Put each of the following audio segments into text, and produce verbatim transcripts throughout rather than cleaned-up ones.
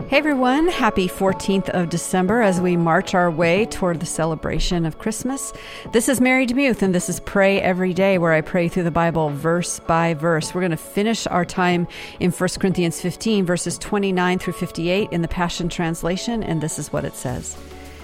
Hey everyone, happy fourteenth of December as we march our way toward the celebration of Christmas. This is Mary DeMuth and this is Pray Every Day, where I pray through the Bible verse by verse. We're going to finish our time in First Corinthians fifteen, verses twenty-nine through fifty-eight in the Passion Translation, and this is what it says.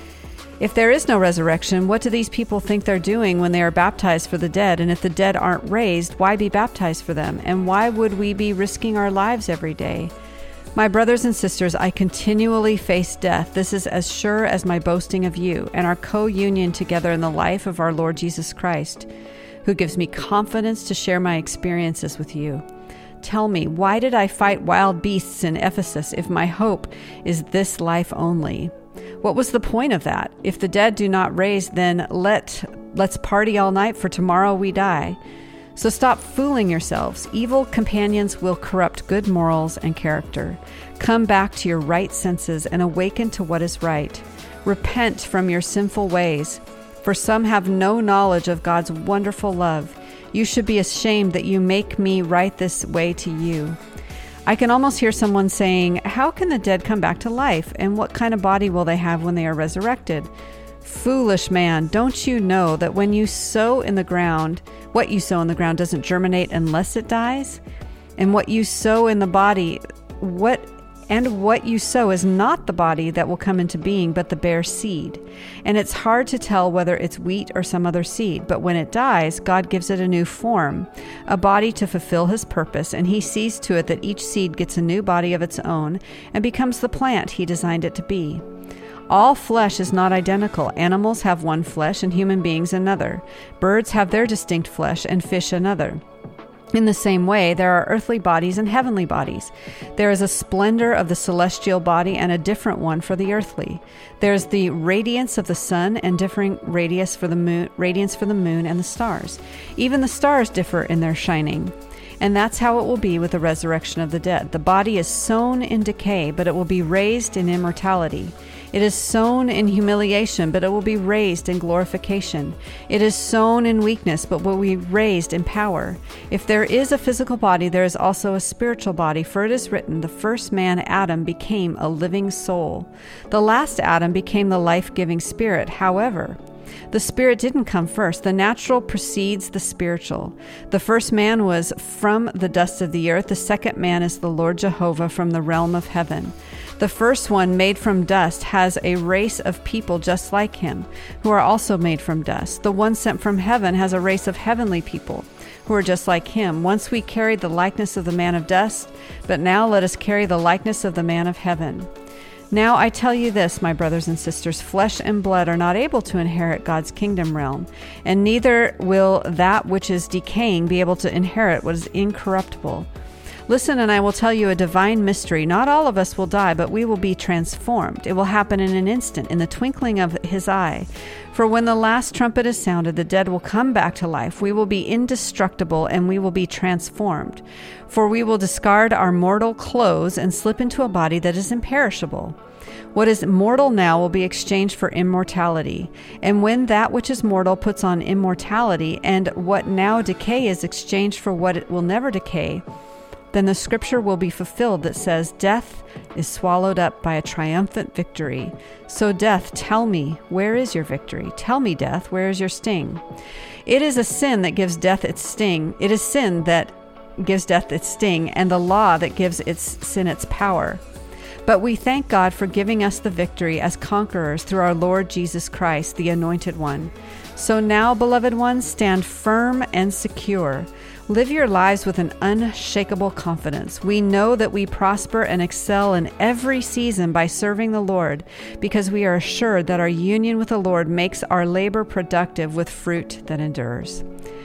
If there is no resurrection, what do these people think they're doing when they are baptized for the dead? And if the dead aren't raised, why be baptized for them? And why would we be risking our lives every day? My brothers and sisters, I continually face death. This is as sure as my boasting of you and our co-union together in the life of our Lord Jesus Christ, who gives me confidence to share my experiences with you. Tell me, why did I fight wild beasts in Ephesus if my hope is this life only? What was the point of that? If the dead do not raise, then let, let's party all night, for tomorrow we die. So stop fooling yourselves. Evil companions will corrupt good morals and character. Come back to your right senses and awaken to what is right. Repent from your sinful ways, for some have no knowledge of God's wonderful love. You should be ashamed that you make me write this way to you. I can almost hear someone saying, how can the dead come back to life? And what kind of body will they have when they are resurrected? Foolish man, don't you know that when you sow in the ground, what you sow in the ground doesn't germinate unless it dies? And what you sow in the body, what and what you sow is not the body that will come into being, but the bare seed. And it's hard to tell whether it's wheat or some other seed, but when it dies, God gives it a new form, a body to fulfill his purpose, and he sees to it that each seed gets a new body of its own and becomes the plant he designed it to be. All flesh is not identical. Animals have one flesh and human beings another. Birds have their distinct flesh and fish another. In the same way, there are earthly bodies and heavenly bodies. There is a splendor of the celestial body and a different one for the earthly. There is the radiance of the sun and differing radius for the moon, radiance for the moon and the stars. Even the stars differ in their shining. And that's how it will be with the resurrection of the dead. The body is sown in decay, but it will be raised in immortality. It is sown in humiliation, but it will be raised in glorification. It is sown in weakness, but will be raised in power. If there is a physical body, there is also a spiritual body, for it is written, the first man, Adam, became a living soul. The last Adam became the life-giving spirit. However, the spirit didn't come first. The natural precedes the spiritual. The first man was from the dust of the earth. The second man is the Lord Jehovah from the realm of heaven. The first one, made from dust, has a race of people just like him, who are also made from dust. The one sent from heaven has a race of heavenly people, who are just like him. Once we carried the likeness of the man of dust, but now let us carry the likeness of the man of heaven. Now I tell you this, my brothers and sisters, flesh and blood are not able to inherit God's kingdom realm, and neither will that which is decaying be able to inherit what is incorruptible. Listen, and I will tell you a divine mystery. Not all of us will die, but we will be transformed. It will happen in an instant, in the twinkling of his eye. For when the last trumpet is sounded, the dead will come back to life. We will be indestructible, and we will be transformed. For we will discard our mortal clothes and slip into a body that is imperishable. What is mortal now will be exchanged for immortality. And when that which is mortal puts on immortality, and what now decay is exchanged for what it will never decay, then the scripture will be fulfilled that says, death is swallowed up by a triumphant victory. So death, tell me, where is your victory? Tell me, death, where is your sting? It is a sin that gives death its sting. It is sin that gives death its sting, and the law that gives its sin its power. But we thank God for giving us the victory as conquerors through our Lord Jesus Christ, the Anointed One. So now, beloved ones, stand firm and secure. Live your lives with an unshakable confidence. We know that we prosper and excel in every season by serving the Lord, because we are assured that our union with the Lord makes our labor productive with fruit that endures.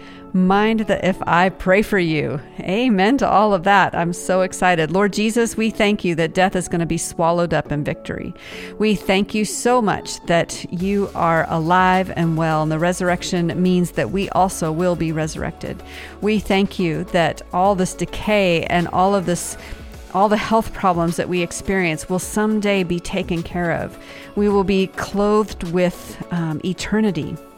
Mind that if I pray for you. Amen to all of that. I'm so excited. Lord Jesus, we thank you that death is going to be swallowed up in victory. We thank you so much that you are alive and well, and the resurrection means that we also will be resurrected. We thank you that all this decay and all of this all the health problems that we experience will someday be taken care of. We will be clothed with um, eternity.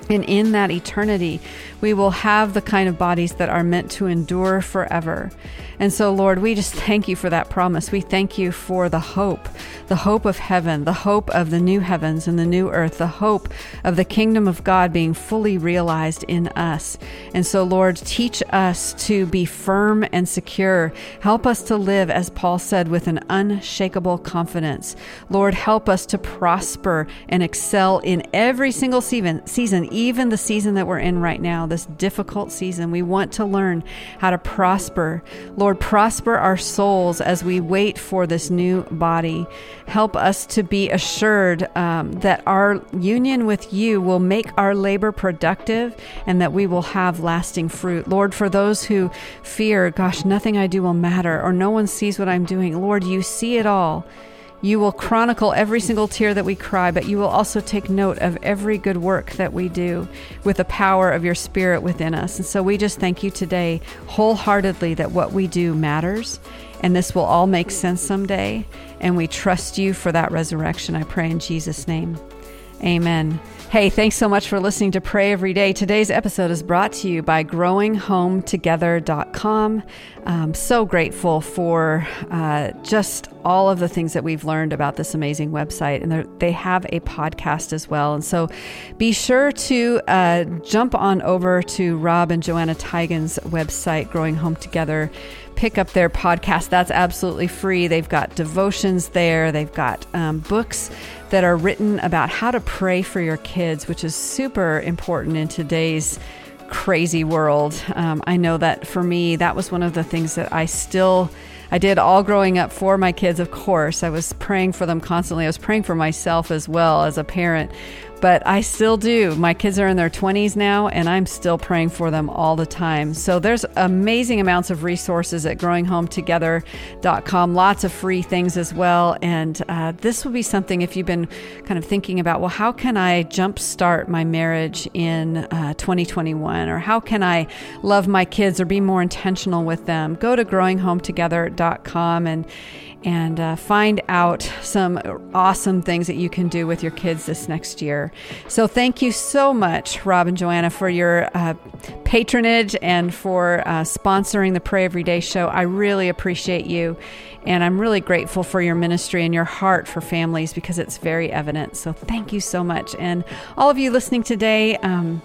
And in that eternity, we will have the kind of bodies that are meant to endure forever. And so, Lord, we just thank you for that promise. We thank you for the hope, the hope of heaven, the hope of the new heavens and the new earth, the hope of the kingdom of God being fully realized in us. And so, Lord, teach us to be firm and secure. Help us to live, as Paul said, with an unshakable confidence. Lord, help us to prosper and excel in every single season, season, even the season that we're in right now, this difficult season. We want to learn how to prosper. Lord, prosper our souls as we wait for this new body. Help us to be assured um, that our union with you will make our labor productive and that we will have lasting fruit. Lord, for those who fear, gosh, nothing I do will matter, or no one sees what I'm doing, Lord, you see it all. You will chronicle every single tear that we cry, but you will also take note of every good work that we do with the power of your Spirit within us. And so we just thank you today wholeheartedly that what we do matters, and this will all make sense someday. And we trust you for that resurrection. I pray in Jesus' name. Amen. Hey, thanks so much for listening to Pray Every Day. Today's episode is brought to you by growing home together dot com. I'm so grateful for uh, just all of the things that we've learned about this amazing website. And they have a podcast as well. And so be sure to uh, jump on over to Rob and Joanna Teigen's website, Growing Home Together. Pick up their podcast. That's absolutely free. They've got devotions there. They've got um, books that are written about how to pray for your kids, which is super important in today's crazy world. Um, I know that for me, that was one of the things that I still, I did all growing up for my kids, of course. I was praying for them constantly. I was praying for myself as well as a parent. But I still do. My kids are in their twenties now, and I'm still praying for them all the time. So there's amazing amounts of resources at growing home together dot com, lots of free things as well. And uh, this will be something, if you've been kind of thinking about, well, how can I jumpstart my marriage in uh, twenty twenty-one? Or how can I love my kids or be more intentional with them? Go to growing home together dot com and and uh, find out some awesome things that you can do with your kids this next year. So thank you so much, Rob and Joanna, for your uh, patronage and for uh, sponsoring the Pray Every Day show. I really appreciate you, and I'm really grateful for your ministry and your heart for families, because it's very evident. So thank you so much. And all of you listening today, um,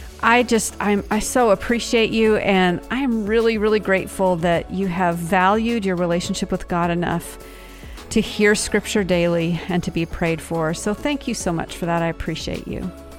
I just, I'm, I so appreciate you, and I'm really, really grateful that you have valued your relationship with God enough to hear Scripture daily and to be prayed for. So thank you so much for that. I appreciate you.